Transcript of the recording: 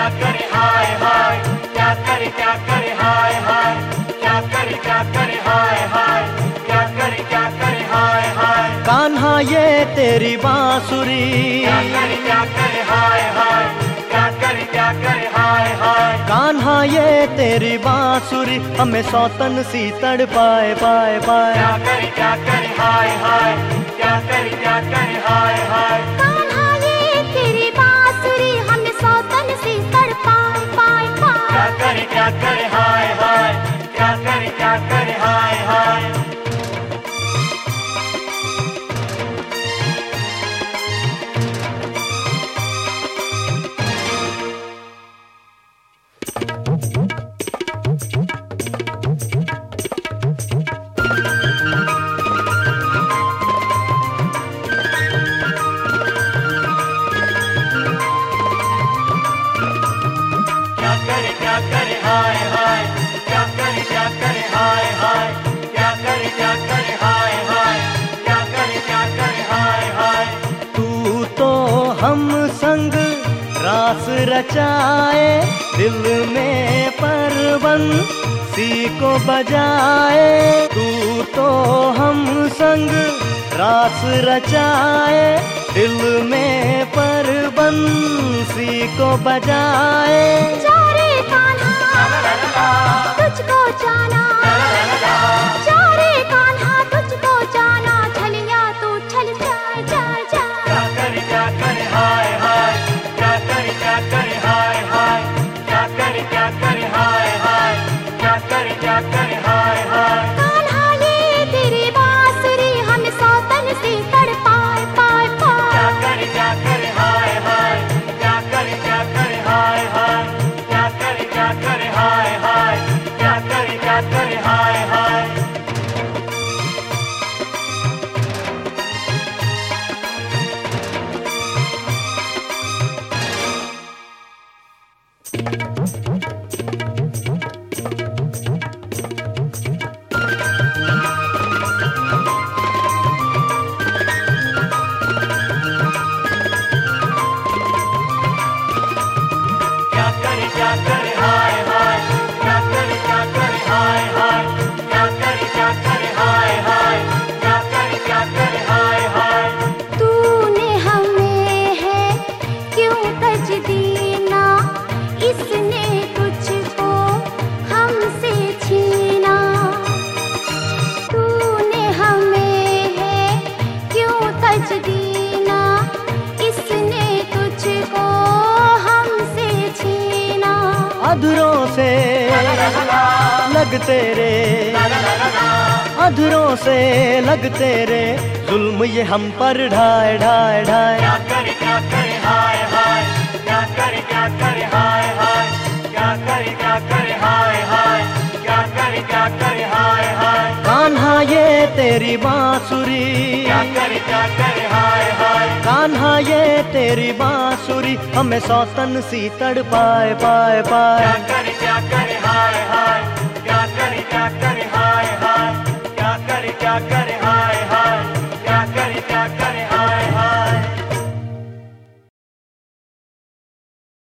क्या करे हाय हाय, क्या करे हाय हाय, क्या करे हाय हाय, क्या करे हाय हाय। कान्हा ये तेरी बांसुरी, क्या करे हाय हाय, क्या करे हाय हाय। कान्हा ये तेरी बांसुरी हमें सौतन सी तड़पाए पाए पाए। क्या करे हाय हाय, क्या करे हाय हाय। कान्हा ये तेरी बांसुरी हमें सौतन सी तड़पाए पाए पाए। क्या करे हाय हाय, क्या करे हाय हाय। क्या करे हाय हाय, क्या करे हाय हाय, क्या करे हाय हाय, क्या करे हाय हाय। तू तो हम संग रास रचाए, दिल में परबंसी को बजाए। तू तो हम संग रास रचाए, दिल में परबंसी को बजाए। जा रे कान्हा तुझको जाना, जा रे कान्हा तुझको जाना, छलिया तू छल जा जा जा। क्या करे हाय हाय, क्या करे हाय हाय, क्या करे हाय हाय, क्या करे हाय हाय। कान्हा ये तेरी बांसुरी हमें सौतन सी तड़पाए पाए पाए। क्या करे हाय हाय, क्या करे हाय हाय, क्या करे हाय हाय, क्या करे हाय हाय। क्या करे हाय हाय, क्या करे हाय हाय, क्या करे हाय हाय, क्या करे हाय हाय। तूने हमें है क्यों तज दीना, इसने तुझको हमसे छीना। तूने हमें है क्यों तज दीना, इसने तुझको हमसे छीना। अधरों से लगते रे, अधरों से लगते रे, जुल्म ये हम पर ढाए ढाए ढाए। क्या करे हाय हाय, क्या करे हाय हाय, क्या करे हाय हाय, क्या करे हाय हाय। कान्हा ये तेरी बांसुरी, क्या करे हाय हाय। कान्हा ये तेरी बांसुरी हमें सौतन सी तड़पाए पाए पाए। क्या करे हाय हाय, क्या करे हाय हाय, क्या करे हाय